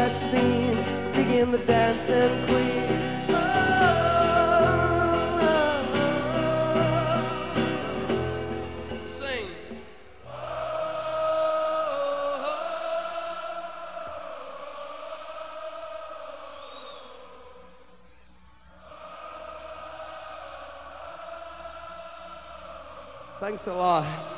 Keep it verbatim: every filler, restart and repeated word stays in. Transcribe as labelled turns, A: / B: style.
A: that scene, begin the dancing queen. Oh, oh, oh. Sing. Thanks a lot.